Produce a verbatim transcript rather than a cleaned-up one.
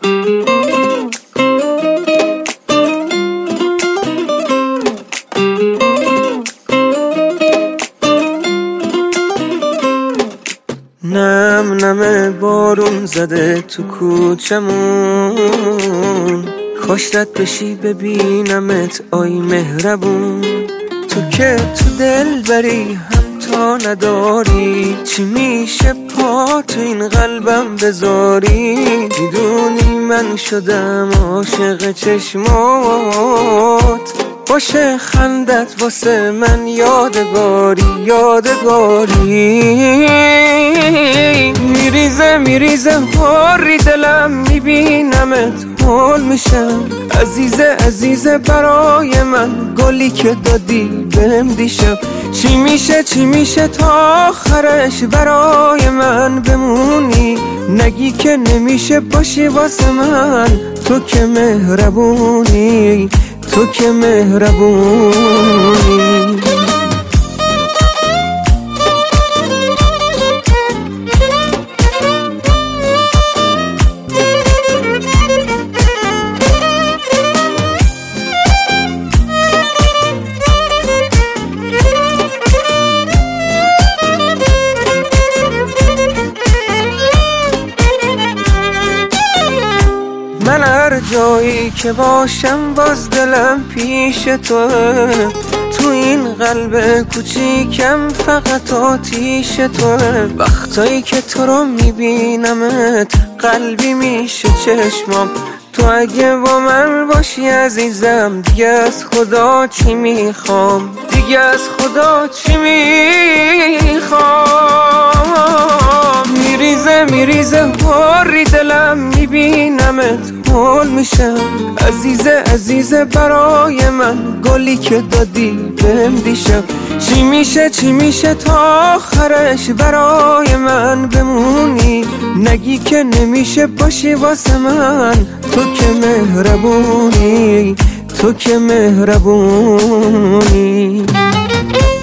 نم نم بارون زده تو کوچمون، کاش رد بشی ببینمت آی مهربون. تو که تو دل بری هم تا نداری، چی میشه پا تو این قلبم بذاری؟ میدونی من شدم عاشق چشمات، باشه خندت واسه من یادگاری یادگاری. میریزه میریزه حالی دلم، میبینمت حال میشم. عزیزه عزیزه برای من، گلی که دادی بهم دیشب. چی میشه چی میشه تا آخرش برای من بمونی؟ نگی که نمیشه باشی واسه من، تو که مهربونی، تو که مهربونی. من هر جایی که باشم باز دلم پیش توه، تو این قلب کوچیکم فقط آتیش توه. وقتایی که تو رو میبینمت قلبی میشه چشمام. تو اگه با من باشی عزیزم، دیگه از خدا چی میخوام؟ دیگه از خدا چی میخوام؟ میریزه میریزه حالی دلم، میبینمت حال میشم. عزیزه عزیزه برای من، گلی که دادی بهم دیشب. چی میشه چی میشه تا آخرش برای من بمونی؟ نگی که نمیشه باشی واسه من، تو که مهربونی، تو که مهربونی.